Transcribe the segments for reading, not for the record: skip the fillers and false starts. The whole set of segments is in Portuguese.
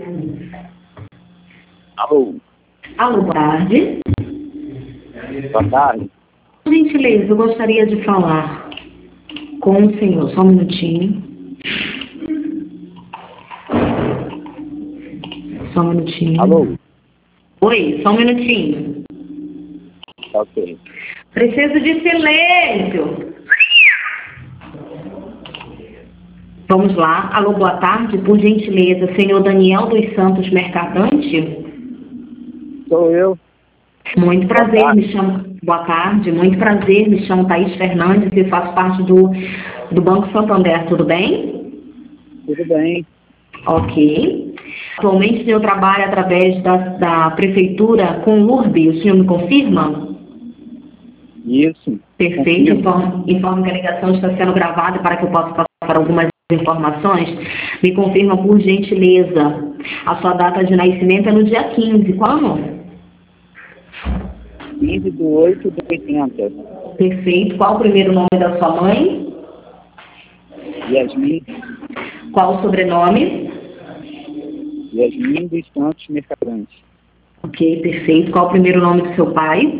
Alô, Alô, boa tarde. boa tarde. Por gentileza, eu gostaria de falar com o senhor. Só um minutinho. Só um minutinho. Alô, Oi, só um minutinho. ok. Preciso de silêncio. Vamos lá. Alô, boa tarde. Por gentileza, senhor Daniel dos Santos Mercadante? Sou eu. Muito prazer, Boa me chamo. Boa tarde, muito prazer, me chamo Thaís Fernandes e faço parte do Banco Santander, tudo bem? Tudo bem? Ok. Atualmente o senhor trabalha através da prefeitura com o URB, o senhor me confirma? Isso. Perfeito, Confirmo. informo que a ligação está sendo gravada para que eu possa passar algumas informações. Me confirma, por gentileza, a sua data de nascimento é no dia 15, quando? 15/8/80. Perfeito. Qual o primeiro nome da sua mãe? Yasmin. Qual o sobrenome? Yasmin dos Santos Mercadante. Ok, perfeito. Qual o primeiro nome do seu pai?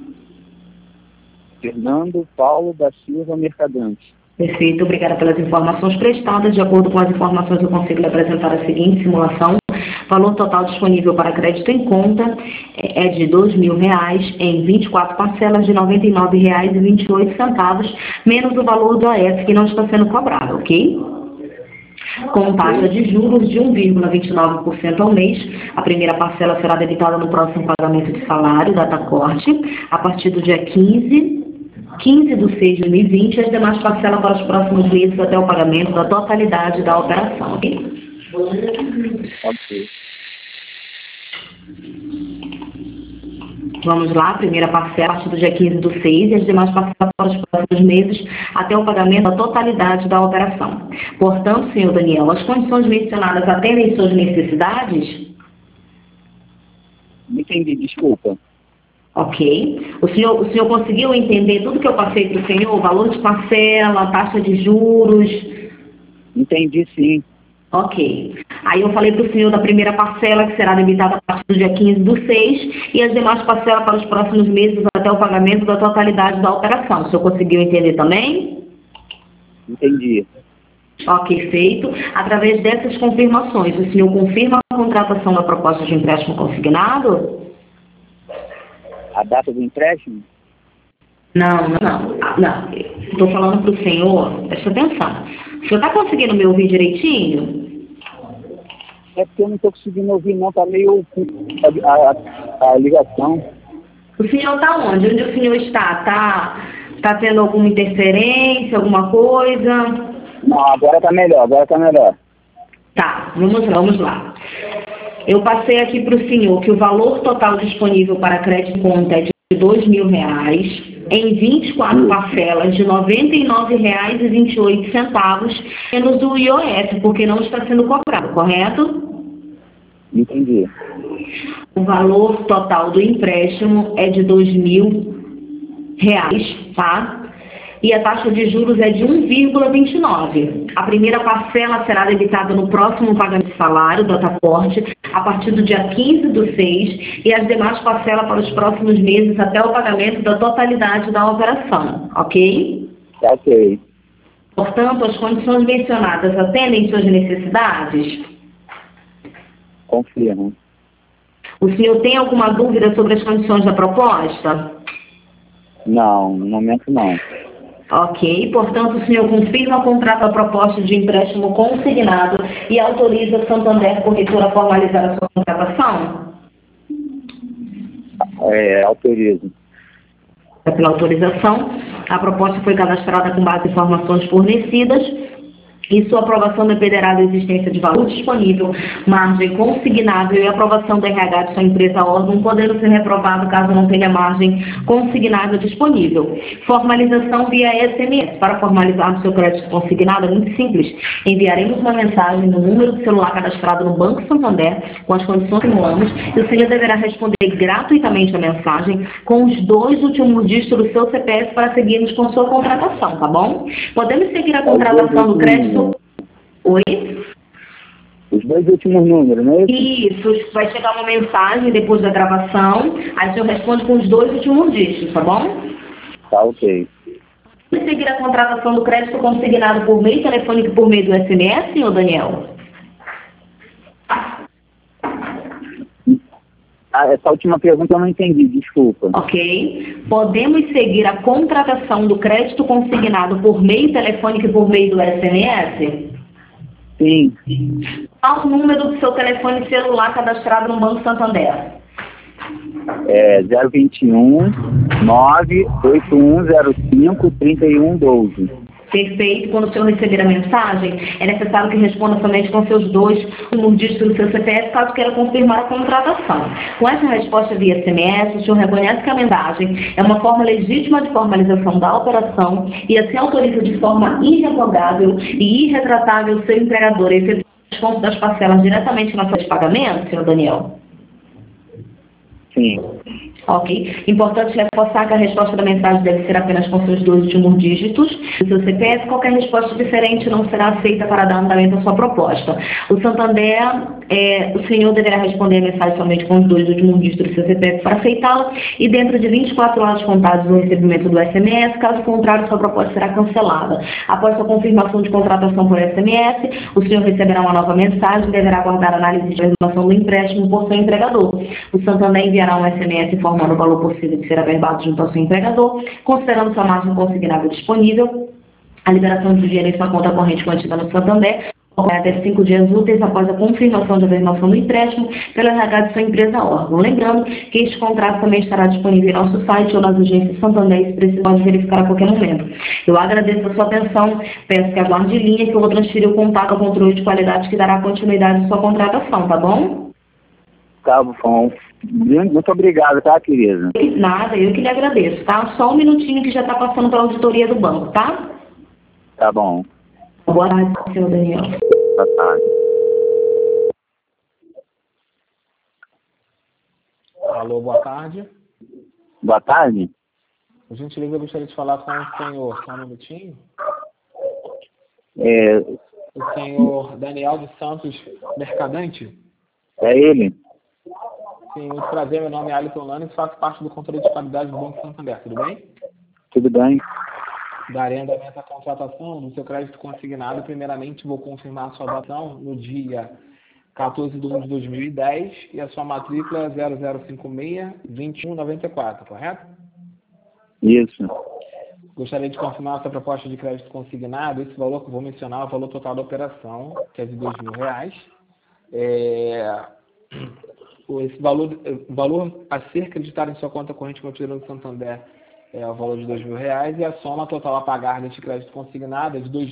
Fernando Paulo da Silva Mercadante. Perfeito, obrigada pelas informações prestadas. De acordo com as informações, eu consigo lhe apresentar a seguinte simulação. Valor total disponível para crédito em conta é de R$ 2.000 em 24 parcelas de R$ 99,28, menos o valor do AF que não está sendo cobrado, ok? Com taxa de juros de 1,29% ao mês. A primeira parcela será debitada no próximo pagamento de salário, data corte, a partir do dia 15/6 de 2020, e as demais parcelas para os próximos meses até o pagamento da totalidade da operação, ok? Ok. Vamos lá, primeira parcela a partir do dia 15/6 e as demais parcelas para os próximos meses até o pagamento da totalidade da operação. Portanto, senhor Daniel, as condições mencionadas atendem suas necessidades? Não entendi, desculpa. Ok. O senhor conseguiu entender tudo que eu passei para o senhor? O valor de parcela, taxa de juros? Entendi, sim. Ok. Aí eu falei para o senhor da primeira parcela, que será debitada a partir do dia 15/6, e as demais parcelas para os próximos meses até o pagamento da totalidade da operação. O senhor conseguiu entender também? Entendi. Ok, feito. Através dessas confirmações, o senhor confirma a contratação da proposta de empréstimo consignado? A data do empréstimo? Não. Estou falando para o senhor, presta atenção. O senhor está conseguindo me ouvir direitinho? É porque eu não estou conseguindo ouvir, não. Tá meio a ligação. O senhor está onde? Onde o senhor está? Tá tendo alguma interferência, alguma coisa? Não, agora tá melhor, Tá, vamos lá. Eu passei aqui para o senhor que o valor total disponível para crédito em conta é de R$ 2.000 em 24 parcelas de R$ 99,28, menos o IOF, porque não está sendo cobrado, correto? Entendi. O valor total do empréstimo é de R$ 2.000, tá? E a taxa de juros é de 1,29. A primeira parcela será debitada no próximo pagamento de salário, data corte, a partir do dia 15/6, e as demais parcelas para os próximos meses até o pagamento da totalidade da operação, ok? Ok. Portanto, as condições mencionadas atendem suas necessidades? Confirmo. O senhor tem alguma dúvida sobre as condições da proposta? Não, no momento não. Ok, portanto, o senhor confirma o contrato da proposta de empréstimo consignado e autoriza a Santander Corretora a formalizar a sua contratação? Autorizo. Pela autorização, a proposta foi cadastrada com base em informações fornecidas e sua aprovação dependerá da existência de valor disponível, margem consignável e aprovação do RH de sua empresa órgão, podendo ser reprovado caso não tenha margem consignável disponível. Formalização via SMS. Para formalizar o seu crédito consignado é muito simples. Enviaremos uma mensagem no número de celular cadastrado no Banco Santander com as condições que simulamos e o senhor deverá responder gratuitamente a mensagem com os 2 últimos dígitos do seu CPF para seguirmos com sua contratação, tá bom? Podemos seguir a contratação do crédito. Oi? Os dois últimos números, não é isso? Isso, vai chegar uma mensagem depois da gravação, aí o senhor responde com os dois últimos dígitos, tá bom? Tá, ok. E seguir a contratação do crédito consignado por meio telefônico e por meio do SMS, senhor Daniel? Essa última pergunta eu não entendi, desculpa. Ok. Podemos seguir a contratação do crédito consignado por meio telefônico e por meio do SMS? Sim, Qual o número do seu telefone celular cadastrado no Banco Santander? é 021 98105 3112. Perfeito. Quando o senhor receber a mensagem, é necessário que responda somente com seus dois últimos dígitos do seu CPF, caso queira confirmar a contratação. Com essa resposta via SMS, o senhor reconhece que a mensagem é uma forma legítima de formalização da operação e assim autoriza de forma irrevogável e irretratável o seu empregador a efetuar o desconto das parcelas diretamente na folha de pagamento, senhor Daniel? Sim, Ok. Importante reforçar que a resposta da mensagem deve ser apenas com seus dois últimos dígitos do seu CPF. Qualquer resposta diferente não será aceita para dar andamento à sua proposta. O Santander, o senhor deverá responder a mensagem somente com os dois últimos dígitos do seu CPF para aceitá-la e dentro de 24 horas contadas do recebimento do SMS. Caso contrário, sua proposta será cancelada. Após sua confirmação de contratação por SMS, o senhor receberá uma nova mensagem e deverá aguardar a análise de informação do empréstimo por seu empregador. O Santander enviará um SMS informando o valor possível de ser averbado junto ao seu empregador, considerando sua margem consignável disponível, a liberação de dinheiro em sua conta corrente mantida no Santander, até 5 dias úteis após a confirmação de averbação do empréstimo pelo RH de sua empresa órgão. Lembrando que este contrato também estará disponível em nosso site ou nas agências Santander, se precisar pode verificar a qualquer momento. Eu agradeço a sua atenção, peço que aguarde em linha que eu vou transferir o contato ao controle de qualidade que dará continuidade à sua contratação, tá bom? tá bom. Muito obrigado, tá, querida? Nada, eu que lhe agradeço, tá? Só um minutinho que já está passando para a auditoria do banco, tá? Tá bom. Boa tarde, senhor Daniel. Boa tarde. Alô, boa tarde. Boa tarde? Por gentileza, eu gostaria de falar com o senhor, só um minutinho. É, O senhor Daniel dos Santos Mercadante. é ele? Sim, muito prazer, meu nome é Alisson Lanes, faço parte do controle de qualidade do Banco Santander, tudo bem? Tudo bem? Darei andamento à contratação do seu crédito consignado. Primeiramente, vou confirmar a sua datação no dia 14 de 1 de 2010 e a sua matrícula é 0056-2194, correto? Isso. Gostaria de confirmar a sua proposta de crédito consignado. Esse valor que eu vou mencionar é o valor total da operação, que é de R$ 2.000. Esse valor a ser acreditado em sua conta corrente mantida no Santander é o valor de R$ 2.000 e a soma total a pagar deste crédito consignado é de R$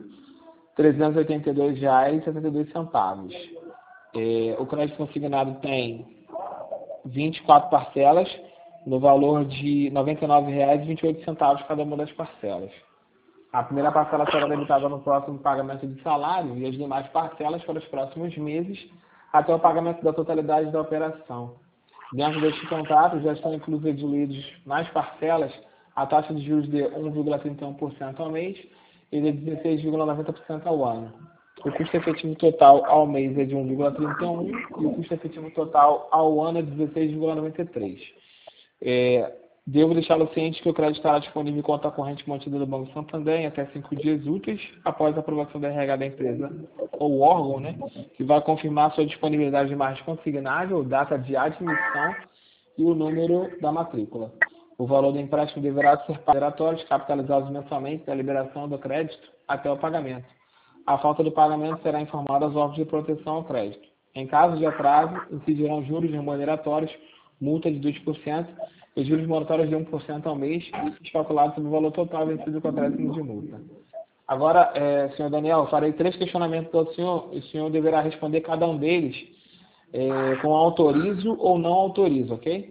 2.382,72. O crédito consignado tem 24 parcelas no valor de R$ 99,28 cada uma das parcelas. A primeira parcela será debitada no próximo pagamento de salário e as demais parcelas para os próximos meses até o pagamento da totalidade da operação. Dentro deste contrato já estão incluídos nas parcelas a taxa de juros de 1,31% ao mês e de 16,90% ao ano. O custo efetivo total ao mês é de 1,31 e o custo efetivo total ao ano é de 16,93. Devo deixá-lo ciente que o crédito estará disponível em conta corrente mantida no Banco Santander em até 5 dias úteis após a aprovação da RH da empresa ou órgão, né, que vai confirmar sua disponibilidade de margem consignável, data de admissão e o número da matrícula. O valor do empréstimo deverá ser ponderatórios, capitalizados mensalmente da liberação do crédito até o pagamento. A falta do pagamento será informada aos órgãos de proteção ao crédito. Em caso de atraso, incidirão juros remuneratórios, multa de 2% e juros moratórios de 1% ao mês, calculados sobre o valor total vencido com acréscimo de multa. Agora, senhor Daniel, farei 3 questionamentos ao senhor e o senhor deverá responder cada um deles com autorizo ou não autorizo, ok?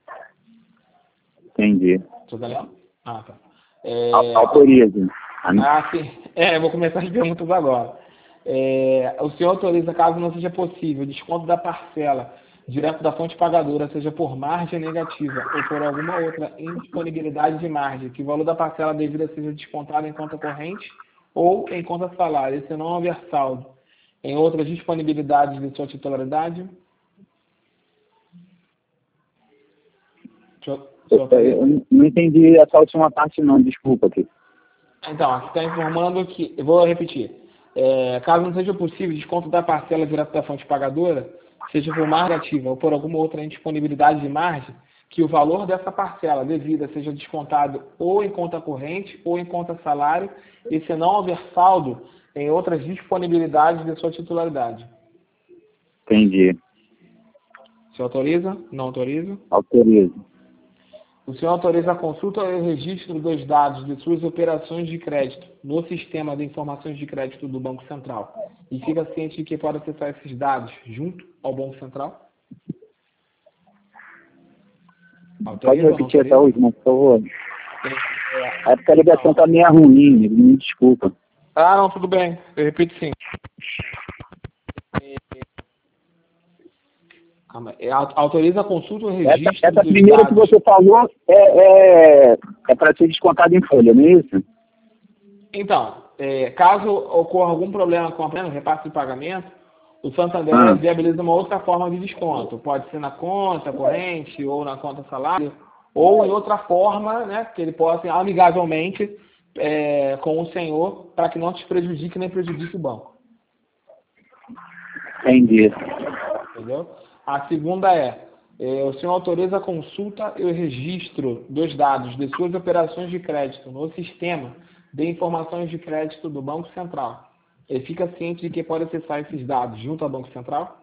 Entendi. Senhor Daniel? Ah, tá. Autorizo. Sim. Eu vou começar as perguntas agora. O senhor autoriza, caso não seja possível, o desconto da parcela direto da fonte pagadora, seja por margem negativa ou por alguma outra indisponibilidade de margem, que o valor da parcela devida seja descontado em conta corrente ou em conta salário, se não houver saldo, em outras disponibilidades de sua titularidade? Eu não entendi essa última parte não, desculpa aqui. Então, aqui está informando que, eu vou repetir, caso não seja possível desconto da parcela direto da fonte pagadora, seja por margem ativa ou por alguma outra indisponibilidade de margem, que o valor dessa parcela devida seja descontado ou em conta corrente ou em conta salário, e se não houver saldo em outras disponibilidades de sua titularidade. Entendi. Você autoriza? Não autoriza? Autorizo. O senhor autoriza a consulta e o registro dos dados de suas operações de crédito no sistema de informações de crédito do Banco Central e fica ciente de que pode acessar esses dados junto ao Banco Central? Pode Autoriza ou não repetir essa autoriza? última, por favor? É, É porque a ligação está meio ruim, me desculpa. não, tudo bem. Eu repito sim. Calma, autoriza a consulta e o registro Essa dos primeira dados. que você falou é para ser descontado em folha, não é isso? Então, caso ocorra algum problema com a repasse de pagamento, o Santander viabiliza uma outra forma de desconto. Pode ser na conta corrente ou na conta salário, ou em outra forma, né, que ele possa amigavelmente com o senhor, para que não te prejudique nem prejudique o banco. Entendi. Entendeu? A segunda o senhor autoriza a consulta e o registro dos dados de suas operações de crédito no sistema de informações de crédito do Banco Central. Ele fica ciente de que pode acessar esses dados junto ao Banco Central?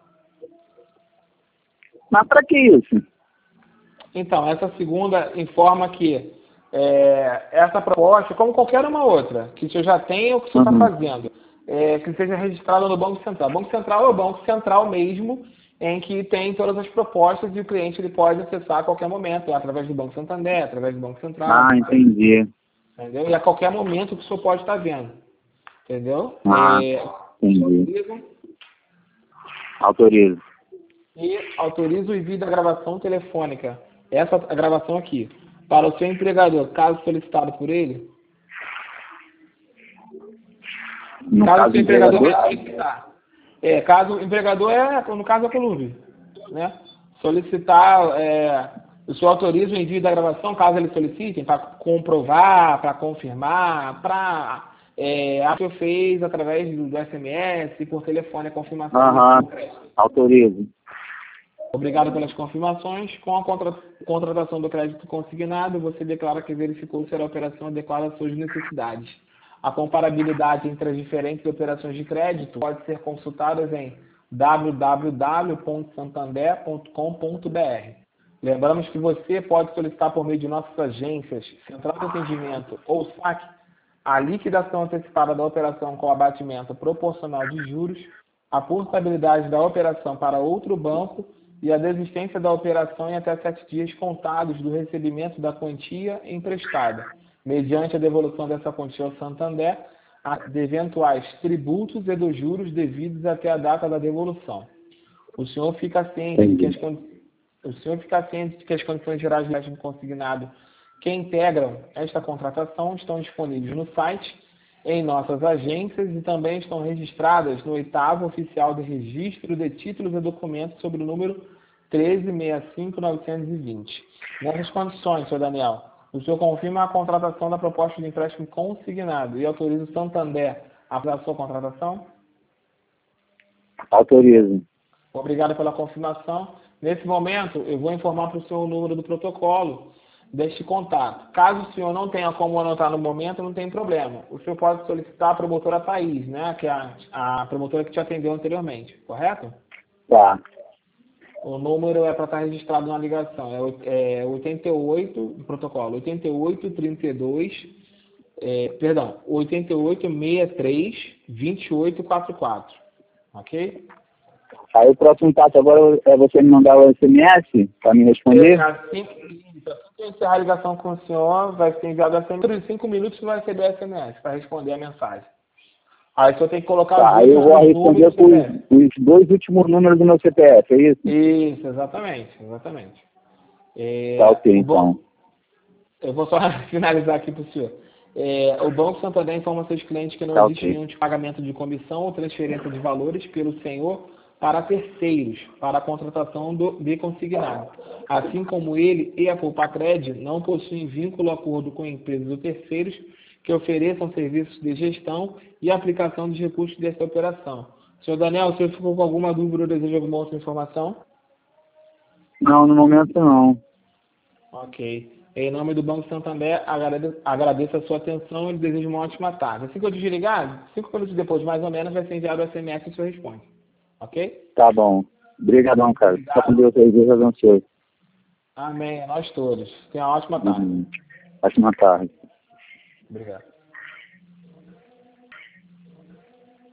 Mas para que isso? Então, essa segunda informa que essa proposta, como qualquer uma outra, que o senhor já tem ou que o senhor está fazendo, que seja registrada no Banco Central. O Banco Central é o Banco Central mesmo, em que tem todas as propostas e o cliente ele pode acessar a qualquer momento, através do Banco Santander, através do Banco Central. Ah, entendi. Entendeu? E a qualquer momento que o senhor pode estar vendo. Entendeu? Entendi. Autorizo. E autorizo o envio da gravação telefônica. Essa gravação aqui. Para o seu empregador, caso solicitado por ele. Caso o seu empregador vai solicitar. Caso o empregador no caso é Colúmbio, né? Solicitar, o senhor autoriza o envio da gravação, caso ele solicite, para comprovar, para confirmar, para a senhor fez através do SMS e por telefone a confirmação do crédito. Autorizo. Obrigado pelas confirmações. Com a contratação do crédito consignado, você declara que verificou se a operação adequada às suas necessidades. A comparabilidade entre as diferentes operações de crédito pode ser consultada em www.santander.com.br. Lembramos que você pode solicitar por meio de nossas agências, Central de Atendimento ou SAC, a liquidação antecipada da operação com abatimento proporcional de juros, a portabilidade da operação para outro banco e a desistência da operação em até 7 dias contados do recebimento da quantia emprestada, mediante a devolução dessa quantia ao Santander, de eventuais tributos e dos juros devidos até a data da devolução. O senhor fica ciente de que as condições gerais de empréstimo consignado que integram esta contratação estão disponíveis no site, em nossas agências e também estão registradas no 8º Oficial de Registro de Títulos e Documentos sobre o número 13.65920. Nessas condições, senhor Daniel, o senhor confirma a contratação da proposta de empréstimo consignado e autoriza o Santander a fazer a sua contratação? Autorizo. Obrigado pela confirmação. Nesse momento, eu vou informar para o senhor o número do protocolo deste contato. Caso o senhor não tenha como anotar no momento, não tem problema. O senhor pode solicitar a promotora Thaís, né? Que é a promotora que te atendeu anteriormente, correto? Tá. O número é para estar registrado na ligação. É 88, o protocolo, 8863-2844. Ok? Aí o próximo passo agora é você me mandar o SMS para me responder? Assim que eu encerrar a ligação com o senhor, vai ser enviado SMS. Dentro de 5 minutos você vai receber SMS para responder a mensagem. Aí o senhor tem que colocar Tá, aí eu vou responder com os 2 últimos números do meu CPF, é isso? Isso, exatamente. Tá ok, então. Eu vou só finalizar aqui para o senhor. O Banco Santander informa seus clientes que não Tá, existe ok. nenhum pagamento de comissão ou transferência de valores pelo senhor para terceiros, para a contratação de consignado. Assim como ele e a Poupacred não possuem vínculo ou acordo com empresas ou terceiros que ofereçam serviços de gestão e aplicação dos recursos dessa operação. Senhor Daniel, o senhor ficou com alguma dúvida ou deseja alguma outra informação? Não, no momento não. Ok. Em nome do Banco Santander, agradeço a sua atenção e lhe desejo uma ótima tarde. Assim que eu desligar, 5 minutos depois, mais ou menos, vai ser enviado o SMS e o senhor responde. Ok? Tá bom. Obrigadão, cara. Obrigado. Fica com Deus aí, Deus abençoe. Amém. Nós todos. Tenha uma ótima tarde. Ótima tarde. Obrigado.